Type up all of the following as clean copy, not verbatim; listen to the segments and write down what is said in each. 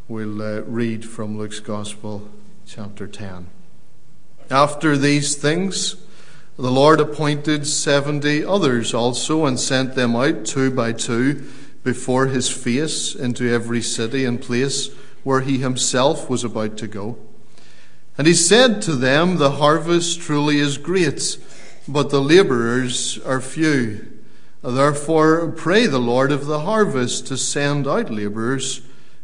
We'll read from Luke's Gospel, chapter 10. After these things, the Lord appointed 70 others also, and sent them out 2 by 2 before his face into every city and place where he himself was about to go. And he said to them, "The harvest truly is great, but the laborers are few. Therefore pray the Lord of the harvest to send out laborers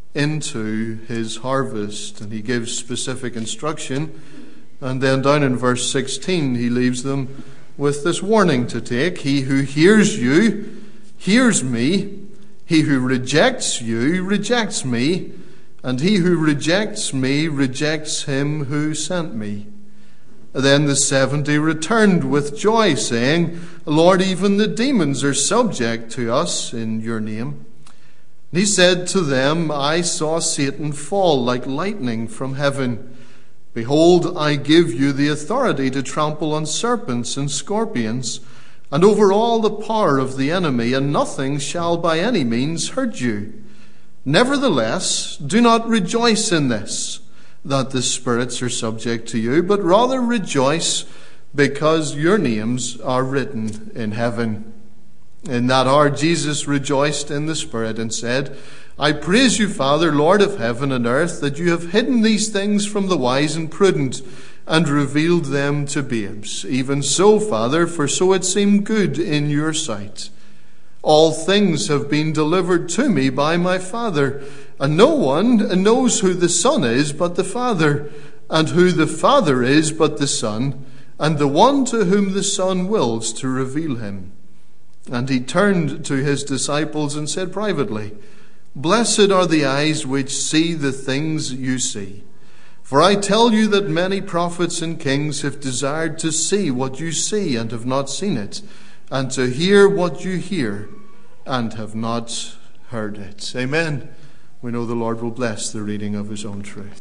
into his harvest." And he gives specific instruction. And then down in verse 16, he leaves them with this warning to take. "He who hears you, hears me. He who rejects you, rejects me. And he who rejects me, rejects him who sent me." Then the 70 returned with joy, saying, "Lord, even the demons are subject to us in your name." And he said to them, "I saw Satan fall like lightning from heaven. Behold, I give you the authority to trample on serpents and scorpions, and over all the power of the enemy, and nothing shall by any means hurt you. Nevertheless, do not rejoice in this, that the spirits are subject to you, but rather rejoice because your names are written in heaven." In that hour Jesus rejoiced in the Spirit and said, "I praise you, Father, Lord of heaven and earth, that you have hidden these things from the wise and prudent and revealed them to babes. Even so, Father, for so it seemed good in your sight. All things have been delivered to me by my Father, and no one knows who the Son is but the Father, and who the Father is but the Son, and the one to whom the Son wills to reveal him." And he turned to his disciples and said privately, "Blessed are the eyes which see the things you see. For I tell you that many prophets and kings have desired to see what you see and have not seen it, and to hear what you hear and have not heard it." Amen. We know the Lord will bless the reading of his own truth.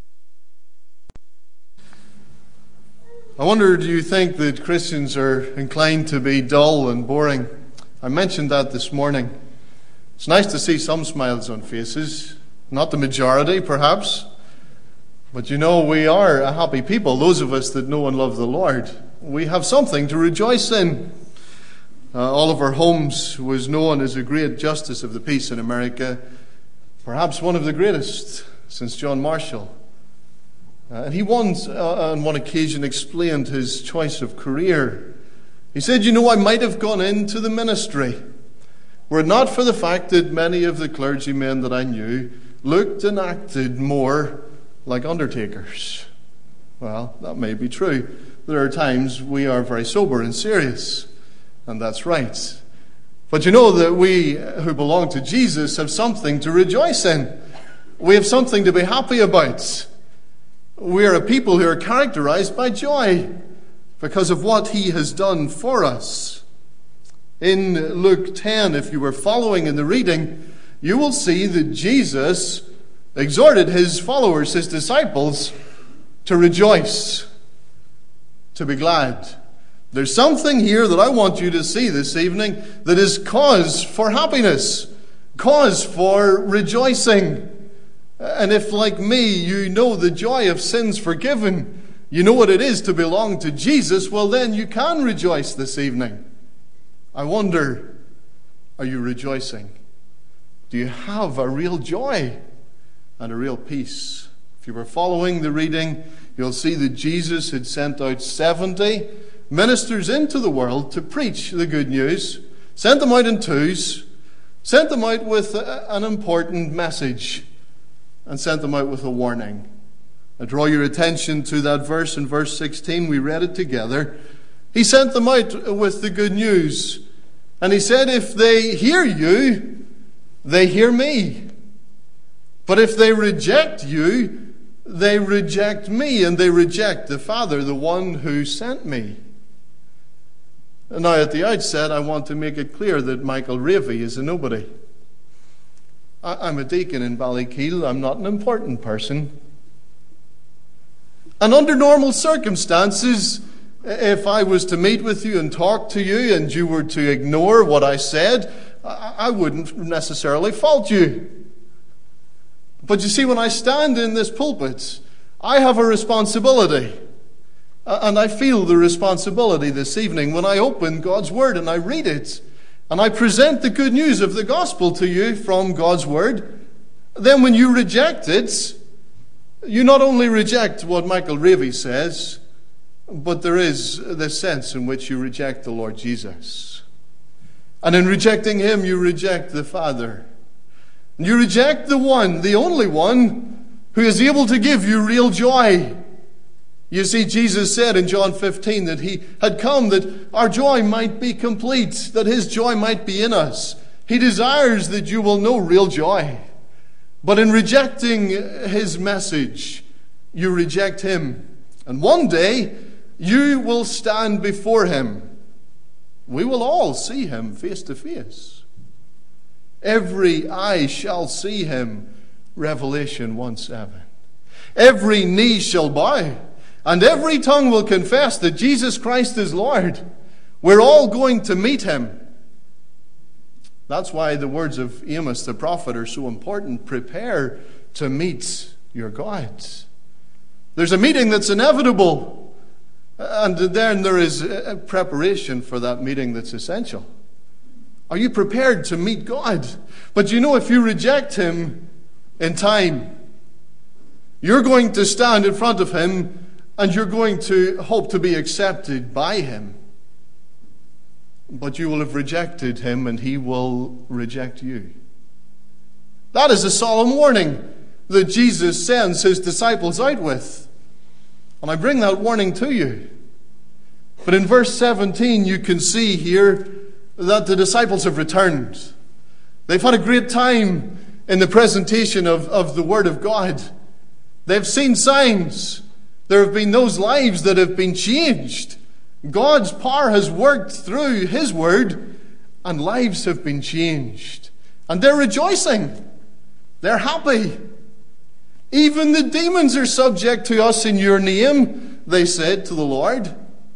I wonder, do you think that Christians are inclined to be dull and boring? I mentioned that this morning. It's nice to see some smiles on faces. Not the majority, perhaps. But you know, we are a happy people, those of us that know and love the Lord. We have something to rejoice in. Oliver Holmes was known as a great justice of the peace in America, perhaps one of the greatest since John Marshall. And he once, on one occasion, explained his choice of career. He said, "You know, I might have gone into the ministry, were it not for the fact that many of the clergymen that I knew looked and acted more like undertakers." Well, that may be true. There are times we are very sober and serious, and that's right. But you know that we who belong to Jesus have something to rejoice in. We have something to be happy about. We are a people who are characterized by joy because of what he has done for us. In Luke 10, if you were following in the reading, you will see that Jesus exhorted his followers, his disciples, to rejoice, to be glad. There's something here that I want you to see this evening that is cause for happiness, cause for rejoicing. And if, like me, you know the joy of sins forgiven, you know what it is to belong to Jesus, well then you can rejoice this evening. I wonder, are you rejoicing? Do you have a real joy and a real peace? If you were following the reading, you'll see that Jesus had sent out 70 ministers into the world to preach the good news, sent them out in twos, sent them out with an important message, and sent them out with a warning. I draw your attention to that verse in verse 16. We read it together. He sent them out with the good news. And he said, if they hear you, they hear me. But if they reject you, they reject me, and they reject the Father, the one who sent me. And now at the outset, I want to make it clear that Michael Ravey is a nobody. I'm a deacon in Ballykeil. I'm not an important person. And under normal circumstances, if I was to meet with you and talk to you and you were to ignore what I said, I wouldn't necessarily fault you. But you see, when I stand in this pulpit, I have a responsibility. And I feel the responsibility this evening when I open God's Word and I read it, and I present the good news of the gospel to you from God's Word. Then when you reject it, you not only reject what Michael Ravey says, but there is the sense in which you reject the Lord Jesus. And in rejecting Him, you reject the Father. You reject the one, the only one, who is able to give you real joy. You see, Jesus said in John 15 that He had come that our joy might be complete, that His joy might be in us. He desires that you will know real joy. But in rejecting His message, you reject Him. And one day, you will stand before Him. We will all see Him face to face. Every eye shall see Him, Revelation 1:7. Every knee shall bow, and every tongue will confess that Jesus Christ is Lord. We're all going to meet Him. That's why the words of Amos the prophet are so important. Prepare to meet your God. There's a meeting that's inevitable, and then there is a preparation for that meeting that's essential. Are you prepared to meet God? But you know, if you reject Him in time, you're going to stand in front of Him and you're going to hope to be accepted by Him. But you will have rejected Him and He will reject you. That is a solemn warning that Jesus sends His disciples out with. And I bring that warning to you. But in verse 17 you can see here that the disciples have returned. They've had a great time in the presentation of the Word of God. They've seen signs. There have been those lives that have been changed. God's power has worked through His Word, and lives have been changed. And they're rejoicing. They're happy. Even the demons are subject to us in your name, they said to the Lord.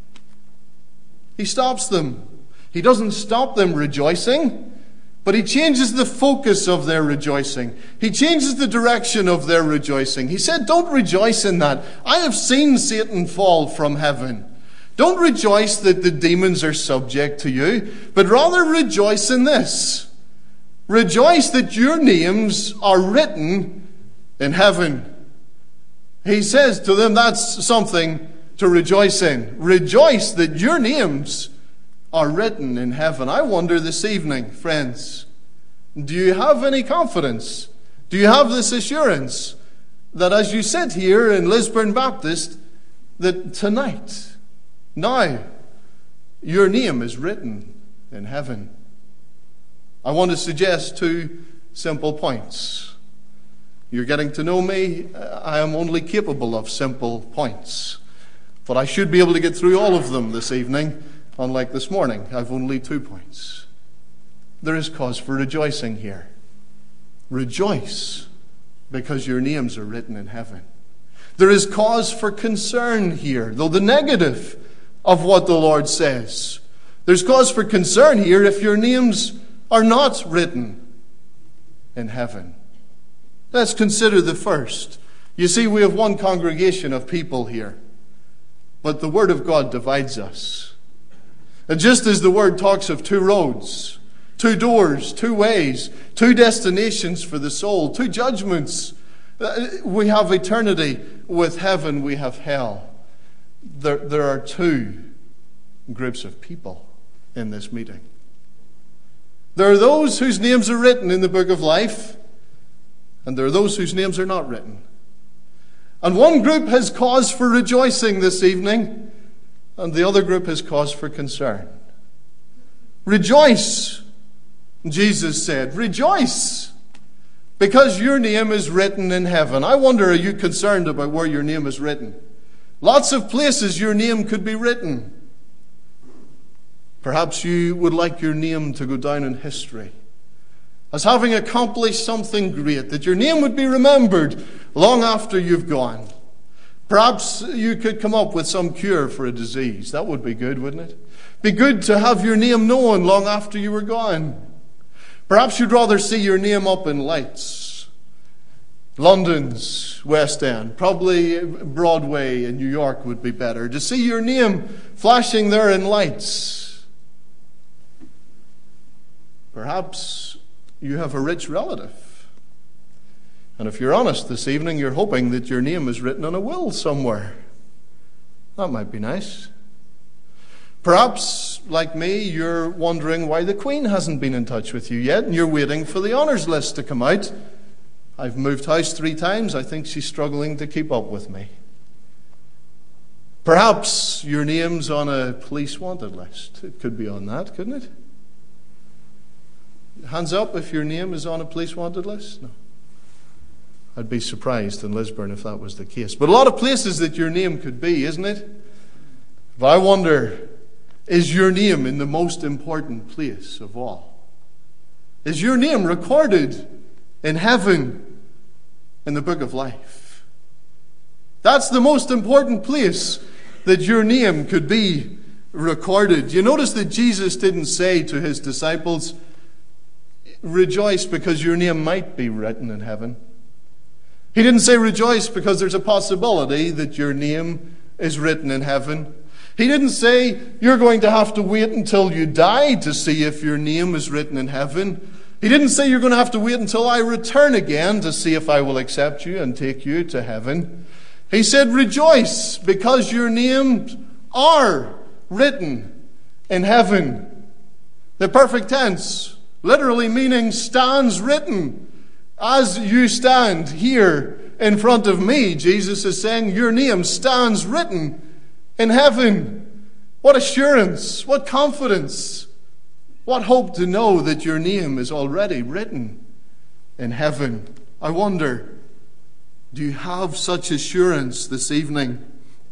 He stops them. He doesn't stop them rejoicing, but He changes the focus of their rejoicing. He changes the direction of their rejoicing. He said, don't rejoice in that. I have seen Satan fall from heaven. Don't rejoice that the demons are subject to you, but rather rejoice in this. Rejoice that your names are written in heaven. He says to them, that's something to rejoice in. Rejoice that your names are written in heaven. I wonder this evening, friends, do you have any confidence? Do you have this assurance that as you sit here in Lisburn Baptist, that tonight, now, your name is written in heaven? I want to suggest 2 simple points. You're getting to know me. I am only capable of simple points. But I should be able to get through all of them this evening. Unlike this morning, I've only 2 points. There is cause for rejoicing here. Rejoice because your names are written in heaven. There is cause for concern here, though the negative of what the Lord says. There's cause for concern here if your names are not written in heaven. Let's consider the first. You see, we have one congregation of people here, but the Word of God divides us. And just as the Word talks of 2 roads, 2 doors, 2 ways, 2 destinations for the soul, 2 judgments, we have eternity with heaven, we have hell. There are 2 groups of people in this meeting. There are those whose names are written in the book of life, and there are those whose names are not written. And one group has cause for rejoicing this evening, and the other group has cause for concern. Rejoice, Jesus said. Rejoice, because your name is written in heaven. I wonder, are you concerned about where your name is written? Lots of places your name could be written. Perhaps you would like your name to go down in history as having accomplished something great, that your name would be remembered long after you've gone. Perhaps you could come up with some cure for a disease. That would be good, wouldn't it? Be good to have your name known long after you were gone. Perhaps you'd rather see your name up in lights. London's West End, probably Broadway in New York would be better, to see your name flashing there in lights. Perhaps you have a rich relative. And if you're honest this evening, you're hoping that your name is written on a will somewhere. That might be nice. Perhaps, like me, you're wondering why the Queen hasn't been in touch with you yet, and you're waiting for the honours list to come out. I've moved house 3 times. I think she's struggling to keep up with me. Perhaps your name's on a police wanted list. It could be on that, couldn't it? Hands up if your name is on a police wanted list. No. I'd be surprised in Lisburn if that was the case. But a lot of places that your name could be, isn't it? But I wonder, is your name in the most important place of all? Is your name recorded in heaven in the book of life? That's the most important place that your name could be recorded. You notice that Jesus didn't say to his disciples, rejoice because your name might be written in heaven. He didn't say rejoice because there's a possibility that your name is written in heaven. He didn't say you're going to have to wait until you die to see if your name is written in heaven. He didn't say you're going to have to wait until I return again to see if I will accept you and take you to heaven. He said rejoice because your names are written in heaven. The perfect tense, literally meaning stands written. As you stand here in front of me, Jesus is saying your name stands written in heaven. What assurance, what confidence, what hope to know that your name is already written in heaven. I wonder, do you have such assurance this evening?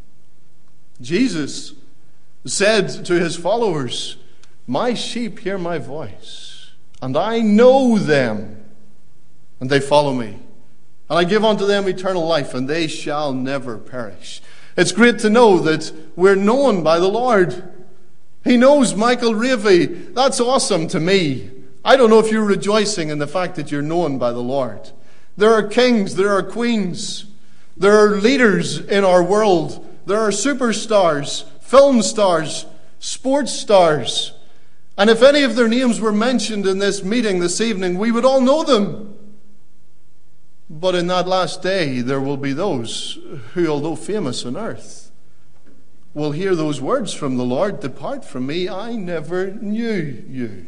Jesus said to his followers, my sheep hear my voice, and I know them, and they follow me. And I give unto them eternal life, and they shall never perish. It's great to know that we're known by the Lord. He knows Michael Ravey. That's awesome to me. I don't know if you're rejoicing in the fact that you're known by the Lord. There are kings, there are queens, there are leaders in our world. There are superstars, film stars, sports stars. And if any of their names were mentioned in this meeting this evening, we would all know them. But in that last day, there will be those who, although famous on earth, will hear those words from the Lord, depart from me, I never knew you.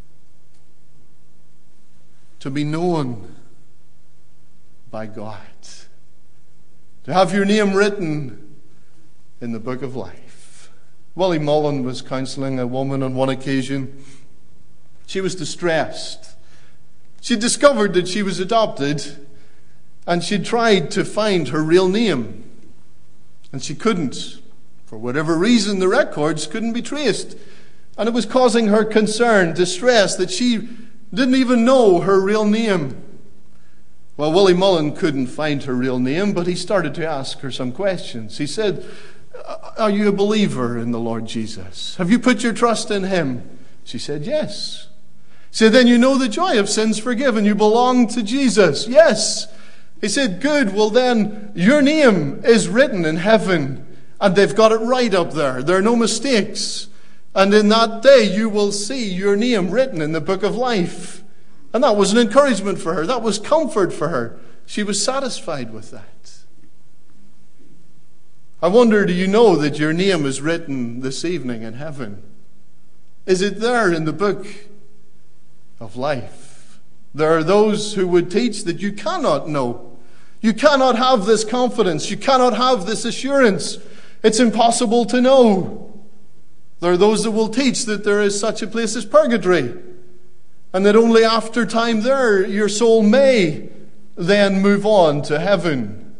To be known by God. To have your name written in the book of life. Willie Mullen was counseling a woman on one occasion. She was distressed. She discovered that she was adopted, and she tried to find her real name. And she couldn't. For whatever reason, the records couldn't be traced. And it was causing her concern, distress, that she didn't even know her real name. Well, Willie Mullen couldn't find her real name, but he started to ask her some questions. He said, are you a believer in the Lord Jesus? Have you put your trust in him? She said, yes. He said, then you know the joy of sins forgiven. You belong to Jesus. Yes. He said, good, well then, your name is written in heaven, and they've got it right up there. There are no mistakes. And in that day, you will see your name written in the book of life. And that was an encouragement for her. That was comfort for her. She was satisfied with that. I wonder, do you know that your name is written this evening in heaven? Is it there in the book of life? There are those who would teach that you cannot know. You cannot have this confidence. You cannot have this assurance. It's impossible to know. There are those that will teach that there is such a place as purgatory, and that only after time there your soul may then move on to heaven.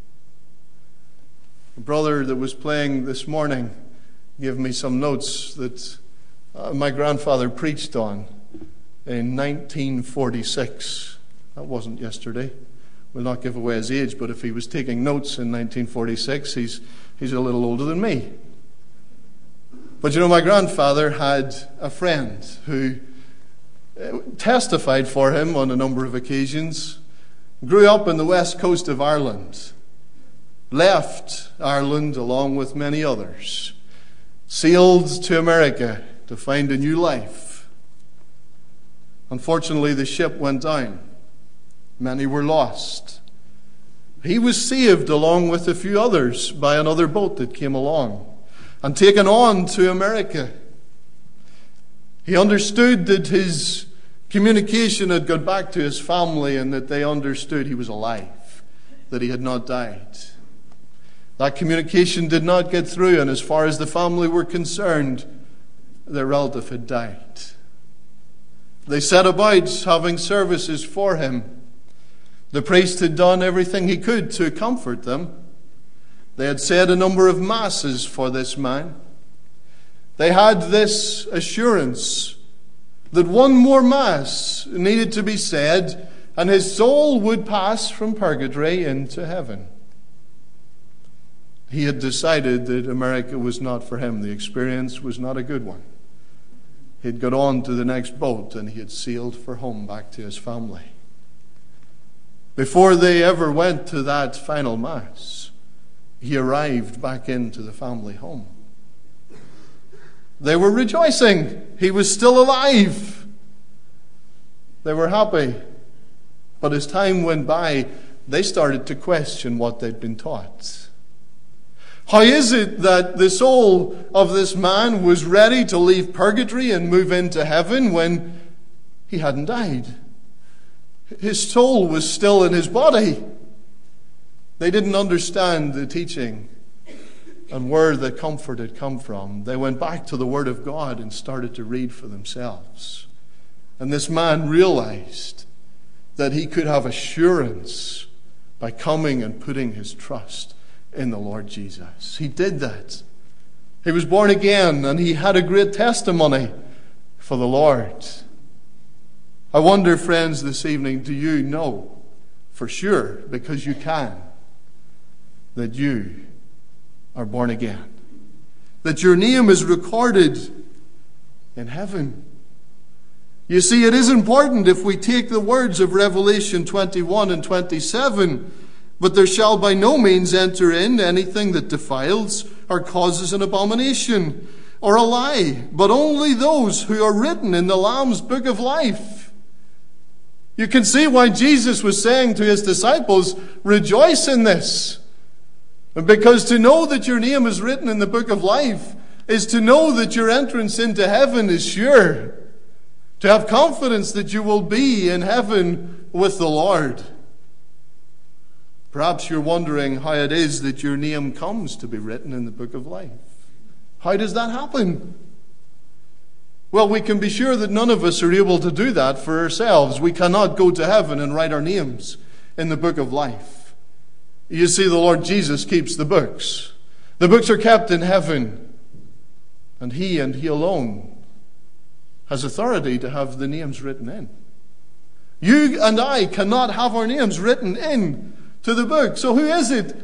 A brother that was playing this morning gave me some notes that my grandfather preached on in 1946. That wasn't yesterday. We'll not give away his age, but if he was taking notes in 1946, he's a little older than me. But you know, my grandfather had a friend who testified for him on a number of occasions grew up in the west coast of Ireland, left Ireland along with many others, sailed to America to find a new life. Unfortunately, the ship went down. Many were lost. He was saved along with a few others by another boat that came along and taken on to America. He understood that his communication had got back to his family and that they understood he was alive, that he had not died. That communication did not get through, and as far as the family were concerned, their relative had died. They set about having services for him. The priest had done everything he could to comfort them. They had said a number of masses for this man. They had this assurance that one more mass needed to be said, and his soul would pass from purgatory into heaven. He had decided that America was not for him. The experience was not a good one. He had got on to the next boat and he had sailed for home, back to his family. Before they ever went to that final mass, he arrived back into the family home. They were rejoicing. He was still alive. They were happy. But as time went by, they started to question what they'd been taught. How is it that the soul of this man was ready to leave purgatory and move into heaven when he hadn't died? His soul was still in his body. They didn't understand the teaching and where the comfort had come from. They went back to the Word of God and started to read for themselves. And this man realized that he could have assurance by coming and putting his trust in the Lord Jesus. He did that. He was born again and he had a great testimony for the Lord. I wonder, friends, this evening, do you know for sure, because you can, that you are born again? That your name is recorded in heaven? You see, it is important if we take the words of Revelation 21 and 27, but there shall by no means enter in anything that defiles or causes an abomination or a lie, but only those who are written in the Lamb's book of life. You can see why Jesus was saying to his disciples, rejoice in this. Because to know that your name is written in the book of life is to know that your entrance into heaven is sure. To have confidence that you will be in heaven with the Lord. Perhaps you're wondering how it is that your name comes to be written in the book of life. How does that happen? Well, we can be sure that none of us are able to do that for ourselves. We cannot go to heaven and write our names in the book of life. You see, the Lord Jesus keeps the books. The books are kept in heaven. And He alone has authority to have the names written in. You and I cannot have our names written in to the book. So who is it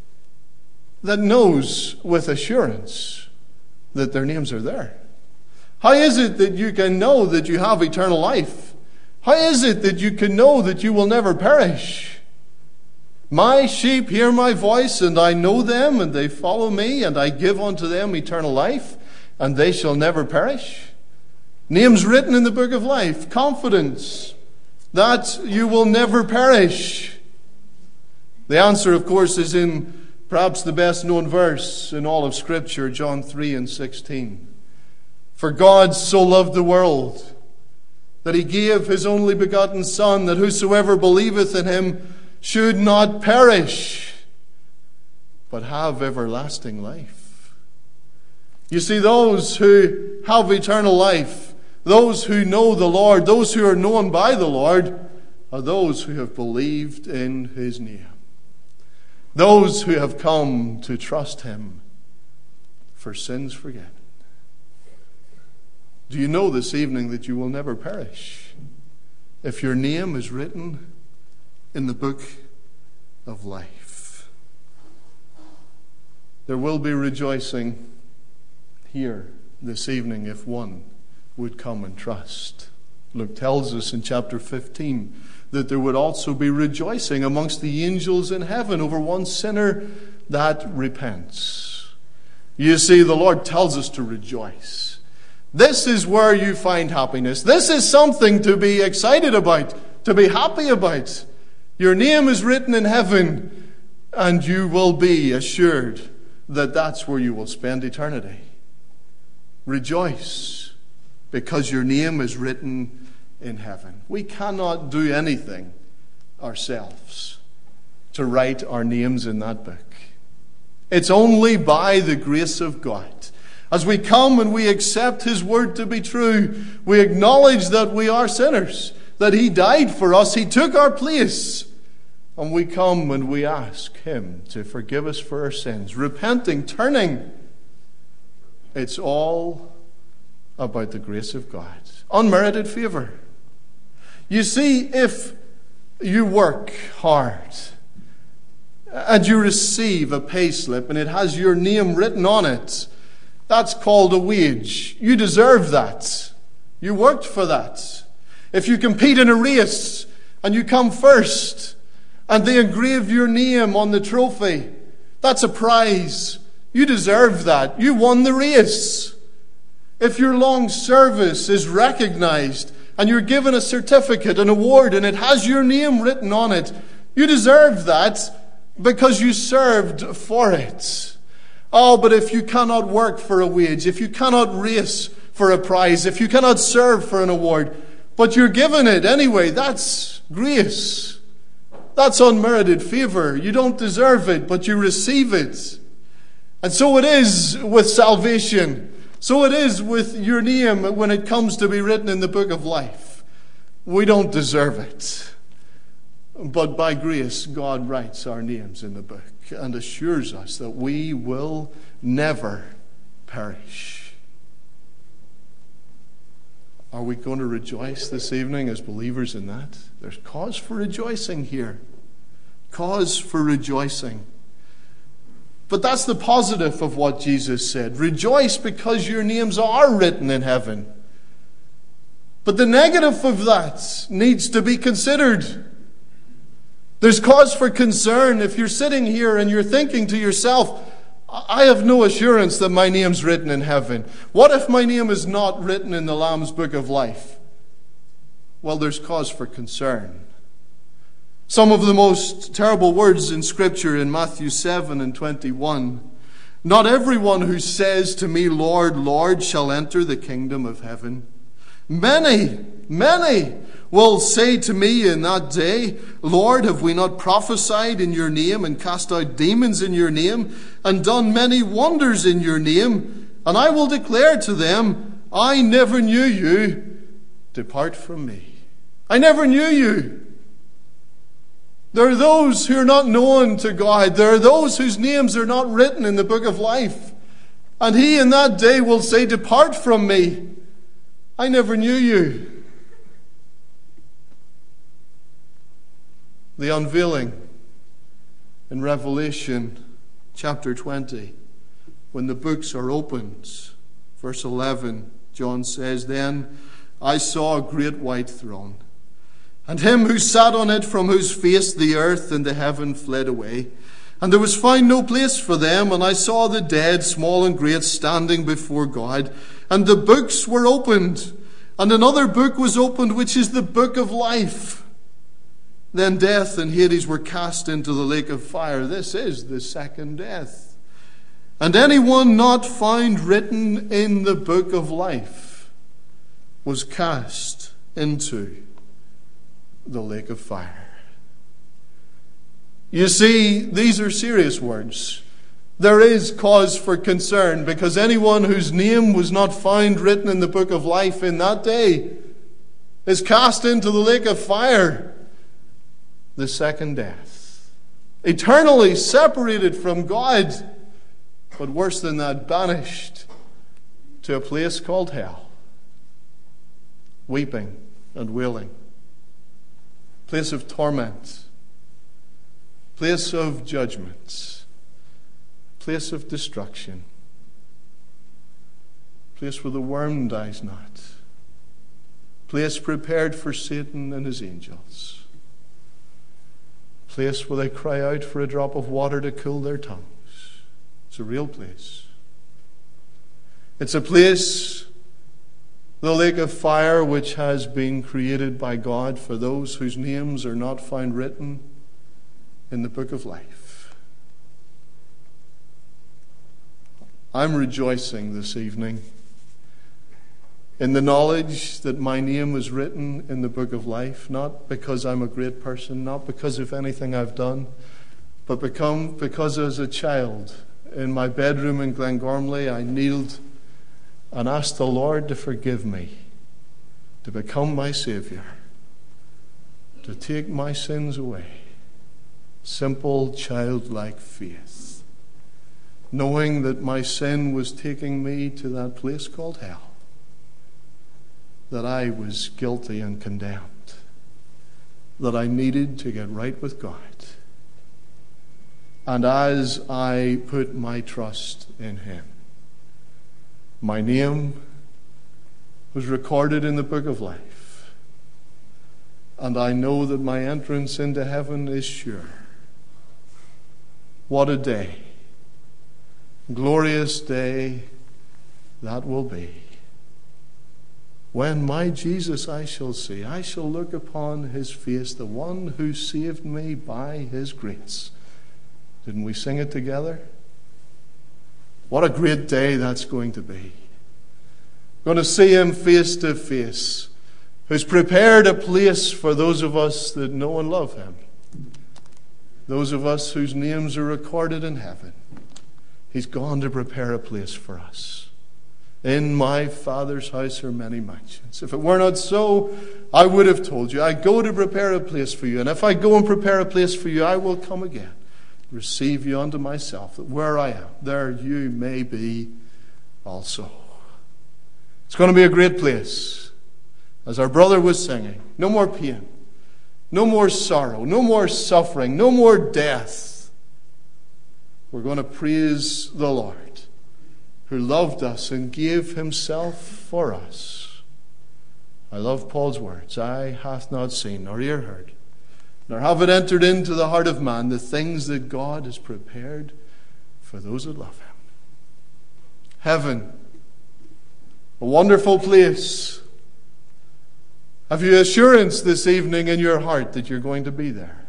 that knows with assurance that their names are there? How is it that you can know that you have eternal life? How is it that you can know that you will never perish? My sheep hear my voice, and I know them, and they follow me, and I give unto them eternal life, and they shall never perish. Names written in the book of life. Confidence that you will never perish. The answer, of course, is in perhaps the best known verse in all of Scripture, John 3 and 16. For God so loved the world that He gave His only begotten Son, that whosoever believeth in Him should not perish, but have everlasting life. You see, those who have eternal life, those who know the Lord, those who are known by the Lord, are those who have believed in His name. Those who have come to trust Him for sins forgiven. Do you know this evening that you will never perish if your name is written in the book of life? There will be rejoicing here this evening if one would come and trust Luke tells us in chapter 15 that there would also be rejoicing amongst the angels in heaven over one sinner that repents. You see, the Lord tells us to rejoice. This is where you find happiness. This is something to be excited about, to be happy about. Your name is written in heaven, and you will be assured that that's where you will spend eternity. Rejoice, because your name is written in heaven. We cannot do anything ourselves to write our names in that book. It's only by the grace of God. As we come and we accept His word to be true, we acknowledge that we are sinners, that He died for us, He took our place, and we come and we ask Him to forgive us for our sins, repenting, turning. It's all about the grace of God. Unmerited favor. You see, if you work hard and you receive a pay slip and it has your name written on it, that's called a wage. You deserve that. You worked for that. If you compete in a race and you come first and they engrave your name on the trophy, that's a prize. You deserve that. You won the race. If your long service is recognized and you're given a certificate, an award, and it has your name written on it, you deserve that because you served for it. Oh, but if you cannot work for a wage, if you cannot race for a prize, if you cannot serve for an award, but you're given it anyway, that's grace. That's unmerited favor. You don't deserve it, but you receive it. And so it is with salvation. So it is with your name when it comes to be written in the book of life. We don't deserve it. But by grace, God writes our names in the book and assures us that we will never perish. Are we going to rejoice this evening as believers in that? There's cause for rejoicing here. Cause for rejoicing. But that's the positive of what Jesus said. Rejoice because your names are written in heaven. But the negative of that needs to be considered. There's cause for concern if you're sitting here and you're thinking to yourself, I have no assurance that my name's written in heaven. What if my name is not written in the Lamb's Book of Life? Well, there's cause for concern. Some of the most terrible words in Scripture in Matthew 7:21. Not everyone who says to me, Lord, Lord, shall enter the kingdom of heaven. Many will say to me in that day, Lord, have we not prophesied in your name and cast out demons in your name and done many wonders in your name? And I will declare to them, I never knew you. Depart from me. I never knew you. There are those who are not known to God. There are those whose names are not written in the book of life. And He in that day will say, depart from me. I never knew you. The unveiling in Revelation chapter 20, when the books are opened, verse 11, John says, Then I saw a great white throne, and him who sat on it, from whose face the earth and the heaven fled away. And there was found no place for them. And I saw the dead, small and great, standing before God. And the books were opened. And another book was opened, which is the book of life. Then death and Hades were cast into the lake of fire. This is the second death. And anyone not found written in the book of life was cast into the lake of fire. You see, these are serious words. There is cause for concern, because anyone whose name was not found written in the book of life in that day is cast into the lake of fire, the second death. Eternally separated from God, but worse than that, banished to a place called hell. Weeping and wailing. Place of torment. Place of judgment. Place of destruction. Place where the worm dies not. place prepared for Satan and his angels. A place where they cry out for a drop of water to cool their tongues. It's a real place. It's a place, the lake of fire, which has been created by God for those whose names are not found written in the book of life. I'm rejoicing this evening in the knowledge that my name is written in the book of life, not because I'm a great person, not because of anything I've done, but because as a child in my bedroom in Glengormley, I kneeled and asked the Lord to forgive me, to become my Savior, to take my sins away. Simple, childlike faith, knowing that my sin was taking me to that place called hell, that I was guilty and condemned, that I needed to get right with God. And as I put my trust in Him, my name was recorded in the book of life, and I know that my entrance into heaven is sure. What a day, glorious day that will be, when my Jesus I shall see. I shall look upon His face, the one who saved me by His grace. Didn't we sing it together? What a great day that's going to be. Going to see Him face to face, who's prepared a place for those of us that know and love Him, those of us whose names are recorded in heaven. He's gone to prepare a place for us. In my Father's house are many mansions. If it were not so, I would have told you, I go to prepare a place for you. And if I go and prepare a place for you, I will come again, receive you unto myself, that where I am, there you may be also. It's going to be a great place. As our brother was singing, no more pain, no more sorrow, no more suffering, no more death. We're going to praise the Lord, who loved us and gave Himself for us. I love Paul's words. Eye hath not seen, nor ear heard, nor have it entered into the heart of man, the things that God has prepared for those that love Him. Heaven, a wonderful place. Have you assurance this evening in your heart that you're going to be there?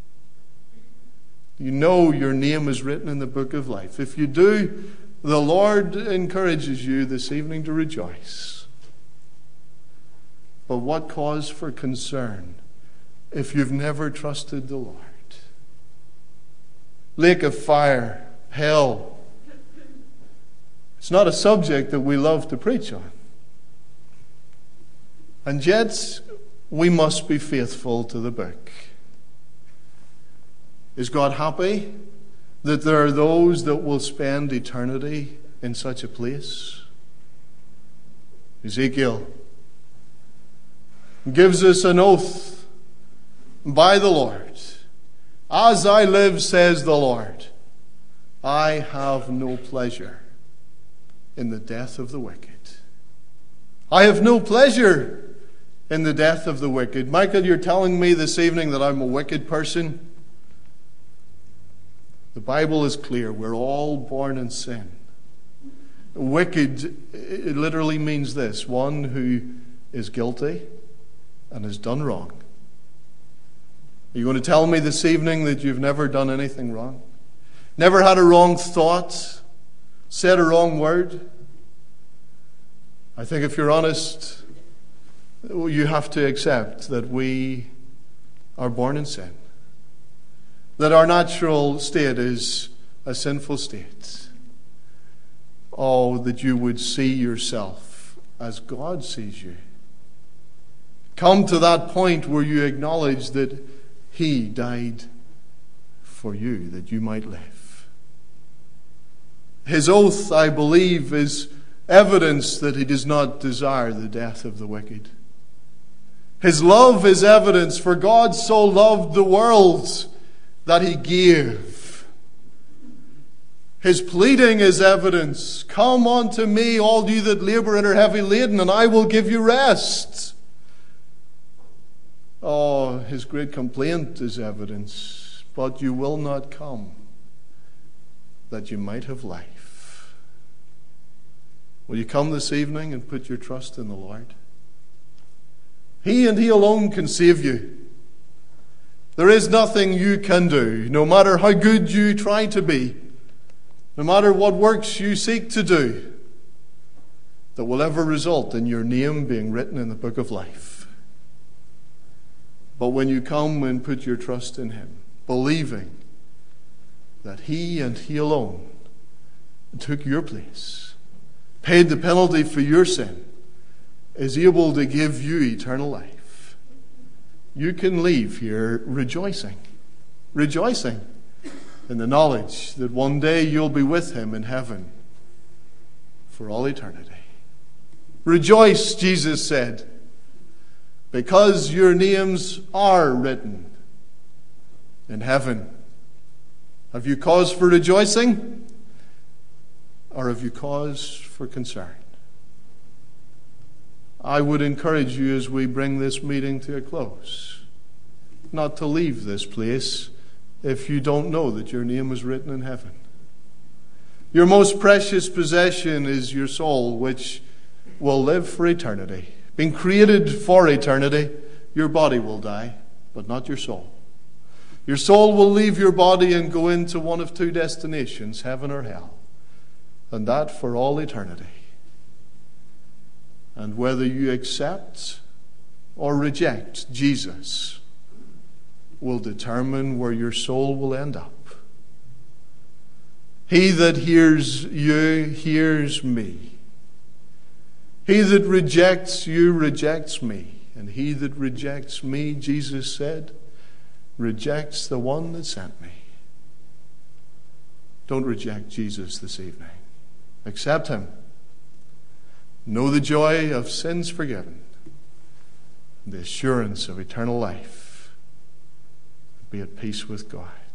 You know your name is written in the book of life. If you do, the Lord encourages you this evening to rejoice. But what cause for concern if you've never trusted the Lord? Lake of fire, hell. It's not a subject that we love to preach on. And yet, we must be faithful to the book. Is God happy that there are those that will spend eternity in such a place? Ezekiel gives us an oath by the Lord. As I live, says the Lord, I have no pleasure in the death of the wicked. I have no pleasure in the death of the wicked. Michael, you're telling me this evening that I'm a wicked person? The Bible is clear. We're all born in sin. Wicked, it literally means this: one who is guilty and has done wrong. Are you going to tell me this evening that you've never done anything wrong? Never had a wrong thought? Said a wrong word? I think if you're honest, you have to accept that we are born in sin. That our natural state is a sinful state. Oh, that you would see yourself as God sees you. Come to that point where you acknowledge that He died for you, that you might live. His oath, I believe, is evidence that He does not desire the death of the wicked. His love is evidence, for God so loved the world that He gave. His pleading is evidence. Come unto me, all you that labor and are heavy laden, and I will give you rest. his great complaint is evidence. But you will not come, that you might have life. Will you come this evening and put your trust in the Lord? He and He alone can save you. There is nothing you can do, no matter how good you try to be, no matter what works you seek to do, that will ever result in your name being written in the book of life. But when you come and put your trust in Him, believing that He and He alone took your place, paid the penalty for your sin, is able to give you eternal life, you can leave here rejoicing in the knowledge that one day you'll be with Him in heaven for all eternity. Rejoice, Jesus said, because your names are written in heaven. Have you cause for rejoicing, or have you cause for concern? I would encourage you as we bring this meeting to a close, not to leave this place if you don't know that your name is written in heaven. Your most precious possession is your soul, which will live for eternity. Being created for eternity, your body will die, but not your soul. Your soul will leave your body and go into one of two destinations, heaven or hell, and that for all eternity. And whether you accept or reject Jesus will determine where your soul will end up. He that hears you hears me. He that rejects you rejects me. And he that rejects me, Jesus said, rejects the one that sent me. Don't reject Jesus this evening. Accept Him. Know the joy of sins forgiven, the assurance of eternal life. Be at peace with God.